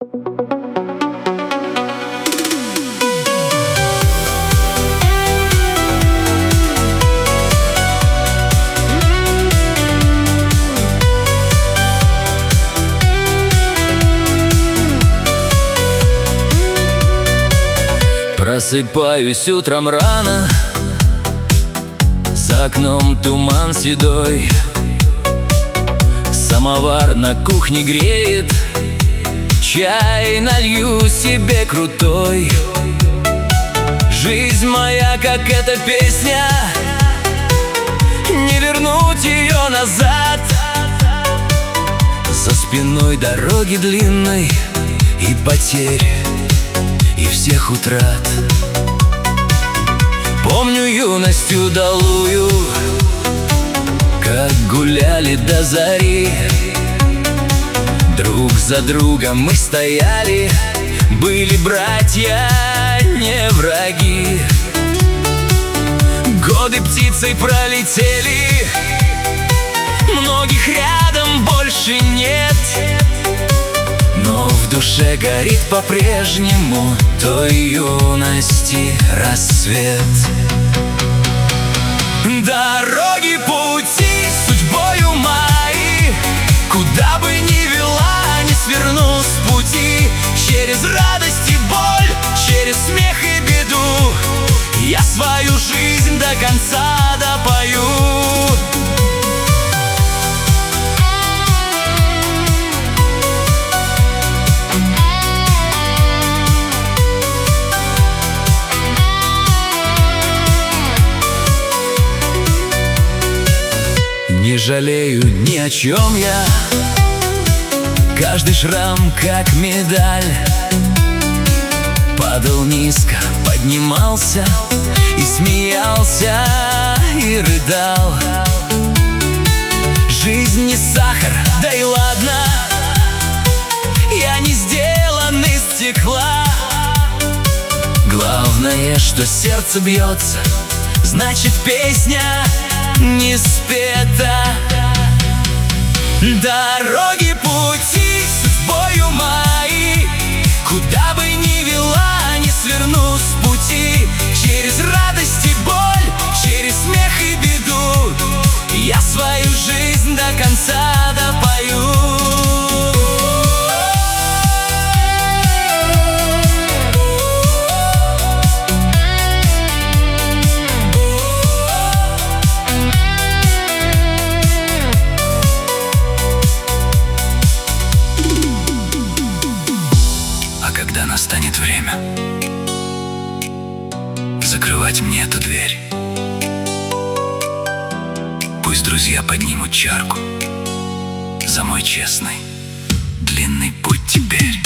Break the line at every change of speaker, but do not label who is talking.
Просыпаюсь утром рано, за окном туман седой. Самовар на кухне греет, чай налью себе крутой. Жизнь моя, как эта песня, не вернуть ее назад. За спиной дороги длинной и потерь, и всех утрат. Помню юность удалую, как гуляли до зари. Друг за другом мы стояли, были братья, не враги. Годы птицей пролетели, многих рядом больше нет. Но в душе горит по-прежнему той юности рассвет. Дороги, пути судьбою мои, куда бы ни вела, не сверну с пути. Через радость и боль, через смех и беду я свою жизнь до конца допою. Не жалею ни о чем я, каждый шрам как медаль. Падал низко, поднимался, и смеялся, и рыдал. Жизнь не сахар, да и ладно, я не сделан из стекла. Главное, что сердце бьется, значит песня не спета. Дороги, пути судьбою мои, куда бы ни вела, не сверну с пути. Через радость и боль, через смех и беду я свою жизнь до конца допою. Когда настанет время закрывать мне эту дверь, пусть друзья поднимут чарку за мой честный длинный путь теперь.